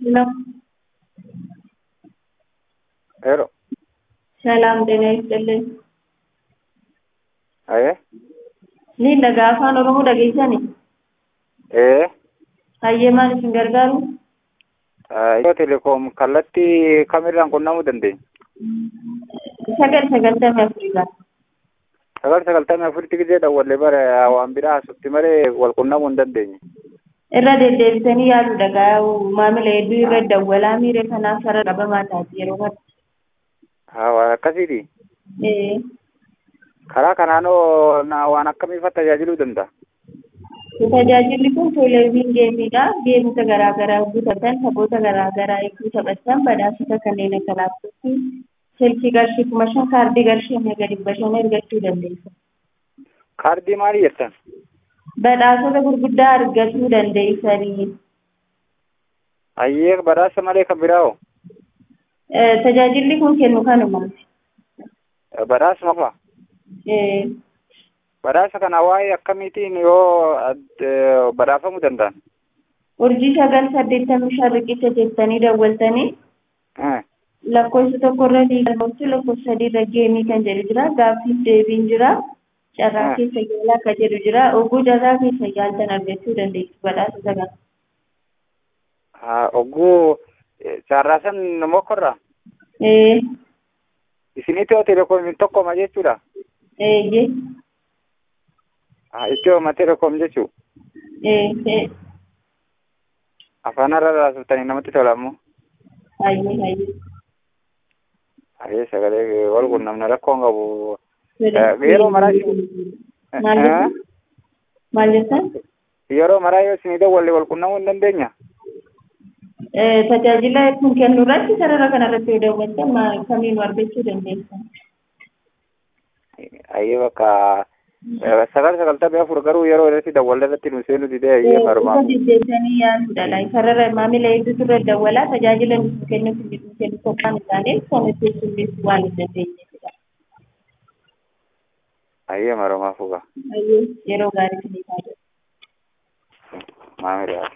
Hello. Hello. Salam ጤና ይስጥልኝ። Aye. Ni daga afaan Oromoo dhageessani. Hayyemaan isin gargaaru. Yoo telekoom kallattii kamirraan qunnamuu dandeenya? Sagaltamii Afrikaa. 994 gisee dawwallee bara waan biraa asutti malee wal qunnamuu hin dandeenye. Irra deddeebisanii yaadu dhagaa maamila hedduu irra dawwalaa miire kanaaf sarara qabamaa taati yeroo kana. Waan akkasiiti. Karaa kanaanoo waan akkamiifa tajaajiluu danda'a? Tajaajilli kun televezyiinii geemiidha. Geemota garaagaraa guuttatan taphoota garaagaraa eeguu taphatan badhaasota kanneen akka laaptooppii silkii qarshii 5,000 kaardii qarshii hanga 500 argachuu dandeessa. Kaardii maali jettan? Badhaasota gurguddaa argachuu dandeessanii. Ayyee badhaasa malee kan biraa hoo? Tajaajilli kun kennu kanumaati. Badhaasuma qofa? Badhaasa kana waa'ee akkamiitiin yoo badhaafamuu danda'an? Urjii 985 riqicha jettanii dawwaltanii lakkoofsa tokkorra galmooftu lakkoofsa 3 irra geemii kan jedhu jira. Gaaffiif deebiin jira. Carraa keessa yaalaa akka jedhu jira. Oguu carraa keessa yaaltan argachuu dandeessu badhaasota kana. Oguu carraa san mokorra? Isinitti yoo telekoom tokkoma jechuudha? Eeyyee. Itoo telekoom jechuu? Afaan irra raasuftanii namatti tolamu? Hayyee. Ayyee sagalee wal qunnamna rakkoon qabu. Yeroo maraa maal jettan? Yeroo maraa yoo isinii dawwalle wal qunnamuu hin dandeenya? Tajaajila kun kennu irratti sarara kanarratti yoo dawwattan kamiin argachuu dandeessan? Ayyee bakka 994 garuu yeroo irratti dawwalle irratti nu seenu didee ayyee marumaa. Deddeebisanii yaaduudha. Sarara maamila hedduutu irra dawwalaa tajaajila nuti kennu kophaan isaaniif kan itti sirreessu waan hin dandeenyeedha. Ayyee marumaa fuga. Ayyee yeroo gaarii isinii ta'a. Maamila.